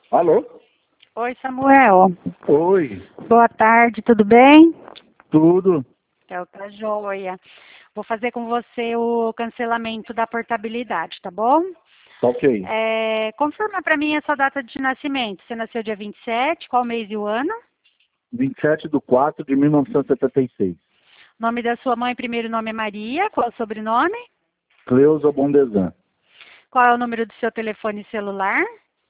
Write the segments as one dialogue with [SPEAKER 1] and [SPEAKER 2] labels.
[SPEAKER 1] Alô?
[SPEAKER 2] Oi, Samuel.
[SPEAKER 1] Oi,
[SPEAKER 2] Boa tarde, tudo bem?
[SPEAKER 1] tudo?
[SPEAKER 2] Tá joia. Vou fazer com você o cancelamento da portabilidade, tá bom?
[SPEAKER 1] Tá ok.
[SPEAKER 2] Confirma para mim a sua data de nascimento. Você nasceu dia 27, qual mês e o ano?
[SPEAKER 1] 27/4/1976.
[SPEAKER 2] Nome da sua mãe, primeiro nome é Maria, qual é o sobrenome?
[SPEAKER 1] Cleusa Bondesan.
[SPEAKER 2] Qual é o número do seu telefone celular?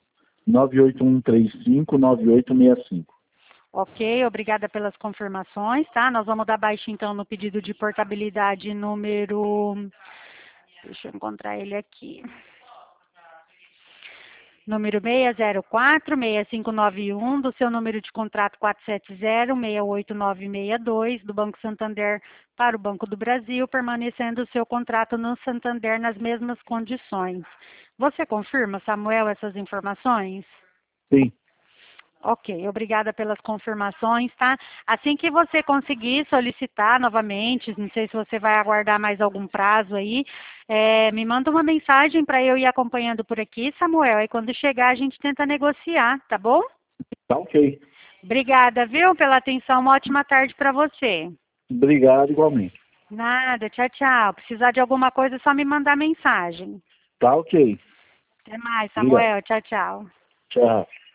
[SPEAKER 1] 981359865.
[SPEAKER 2] Ok, obrigada pelas confirmações, tá? Nós vamos dar baixa então no pedido de portabilidade número... Deixa eu encontrar ele aqui. Número 604-6591, do seu número de contrato 470-68962, do Banco Santander para o Banco do Brasil, permanecendo o seu contrato no Santander nas mesmas condições. Você confirma, Samuel, essas informações?
[SPEAKER 1] Sim,
[SPEAKER 2] Ok, obrigada pelas confirmações, tá? Assim que você conseguir solicitar novamente, não sei se você vai aguardar mais algum prazo aí, me manda uma mensagem para eu ir acompanhando por aqui, Samuel. Aí quando chegar a gente tenta negociar, tá bom?
[SPEAKER 1] tá ok.
[SPEAKER 2] Obrigada, viu, pela atenção. Uma ótima tarde para você.
[SPEAKER 1] Obrigado igualmente.
[SPEAKER 2] Nada, tchau, tchau. Precisar de alguma coisa, é só me mandar mensagem.
[SPEAKER 1] Tá ok.
[SPEAKER 2] Até mais,
[SPEAKER 1] Obrigado.
[SPEAKER 2] Samuel. Tchau, tchau.
[SPEAKER 1] Tchau.